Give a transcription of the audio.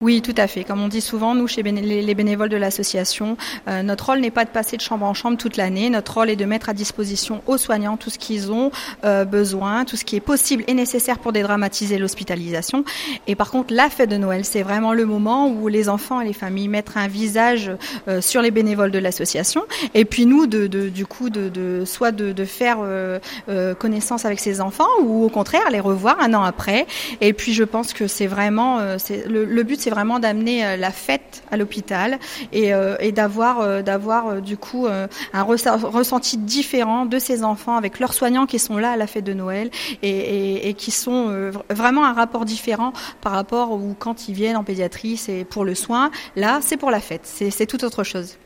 Oui, tout à fait. Comme on dit souvent, nous, chez les bénévoles de l'association, notre rôle n'est pas de passer de chambre en chambre toute l'année. Notre rôle est de mettre à disposition aux soignants tout ce qu'ils ont besoin, tout ce qui est possible et nécessaire pour dédramatiser l'hospitalisation. Et par contre, la fête de Noël, c'est vraiment le moment où les enfants et les familles mettent un visage sur les bénévoles de l'association. Et puis nous, soit de faire connaissance avec ces enfants ou au contraire les revoir un an après. Et puis je pense que c'est vraiment, le but, c'est vraiment d'amener la fête à l'hôpital et d'avoir du coup un ressenti différent de ces enfants avec leurs soignants qui sont là à la fête de Noël et qui sont vraiment un rapport différent par rapport où quand ils viennent en pédiatrie, c'est pour le soin. Là, c'est pour la fête. C'est tout autre chose.